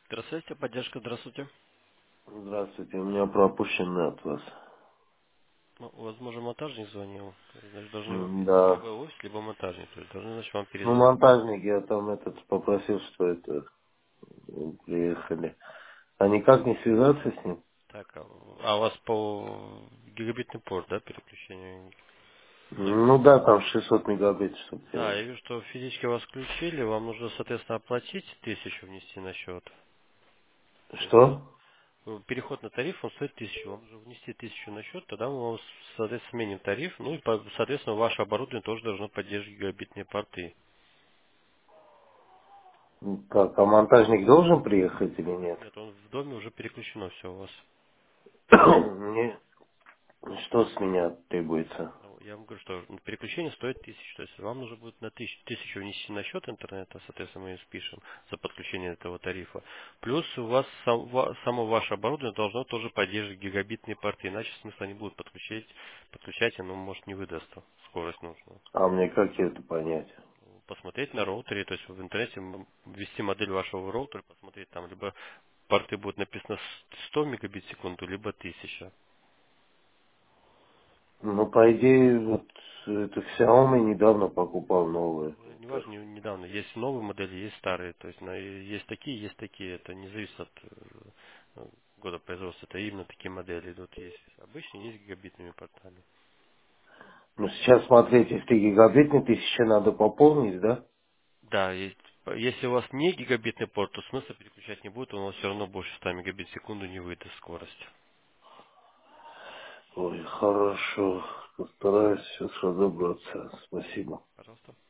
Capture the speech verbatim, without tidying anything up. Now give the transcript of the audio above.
Здравствуйте, поддержка, здравствуйте. Здравствуйте, у меня пропущенный от вас. Ну, возможно, монтажник звонил. Значит, должны М, Да. либо офис, либо монтажник. То есть должны, значит, вам Ну, перезвонить. монтажник, я там этот попросил, что это м, приехали. А никак не связаться с ним? Так, а а у вас по гигабитный порт, да, переключение? Ну да, там шестьсот мегабит, чтобы Да, я... я вижу, что физически вас включили, вам нужно, соответственно, оплатить тысячу внести на счет. То есть Что? э, переход на тариф, он стоит тысячу. Вам нужно внести тысячу на счет, тогда мы вам, соответственно, сменим тариф. Ну и, по- соответственно, ваше оборудование тоже должно поддерживать гигабитные порты. М, Так, а монтажник должен приехать или нет? Нет, он в доме уже переключено все у вас. Мне что с меня требуется? Ну, я вам говорю, что ну, переключение стоит тысячу. То есть вам нужно будет на тысячу, тысячу внести на счет интернета, соответственно, мы ее спишем за подключение этого тарифа. Плюс у вас сам- ва- само ваше оборудование должно тоже поддерживать гигабитные порты, иначе смысла не будет подключать, подключать, оно может не выдаст скорость нужную. А мне как это понять? Посмотреть на роутере, то есть в интернете м, ввести модель вашего роутера, посмотреть там либо порты будут написано сто мегабит в секунду, либо тысяча. Ну, по идее, вот это Xiaomi недавно покупал новые. Ну, неважно, не- недавно. Есть новые модели, есть старые. То есть на- есть такие, есть такие. Это не зависит от э, года производства. Это именно такие модели идут. Есть обычные, есть гигабитными портами. Ну, сейчас, смотрите, если гигабитный, тысяча надо пополнить, да? Да, есть, если у вас не гигабитный порт, то смысла переключать не будет, он у вас все равно больше ста мегабит в секунду не выдаст скорость. Ой, хорошо. Постараюсь сейчас разобраться. Спасибо. Пожалуйста.